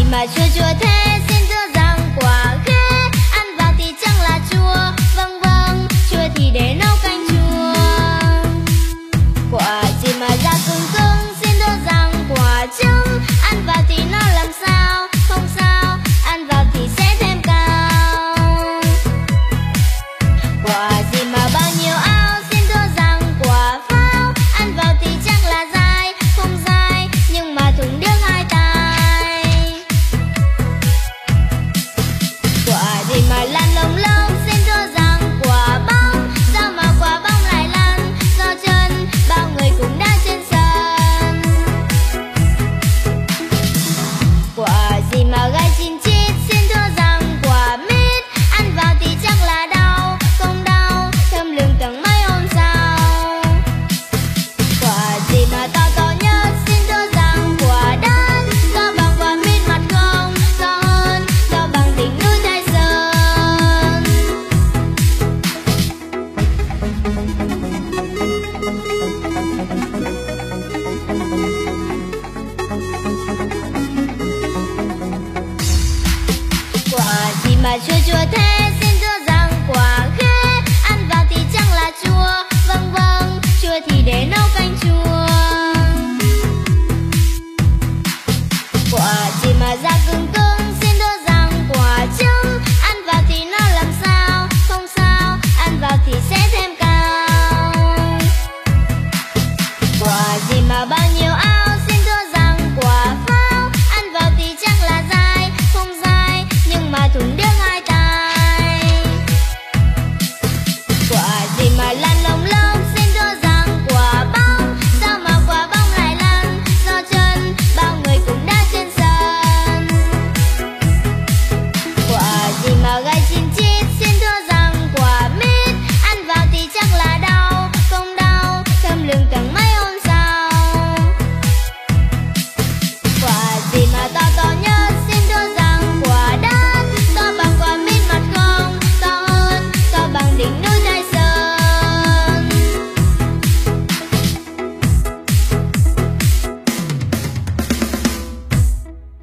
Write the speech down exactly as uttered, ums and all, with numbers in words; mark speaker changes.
Speaker 1: mà chua chua thế, xin thưa rằng quả ghê, ăn vào thì chẳng là chua. Vâng vâng, chua thì để nấu canh chua. Quả gì mà da cứng cứng, xin thưa rằng quả trứng, ăn vào thì nó làm sao? Không sao, ăn vào thì sẽ thêm cao. Quả gì mà bao nhiêu áo, xin thưa rằng quả pháo, ăn vào thì chắc là dai, không dai, nhưng mà thủng điếc hai tai. Quả gì mà lăn lông lông, xin thưa rằng quả bóng, sao mà quả bóng lại lăn? Do chân, bao người cũng đã trên sân. Quả gì mà gai chim chim,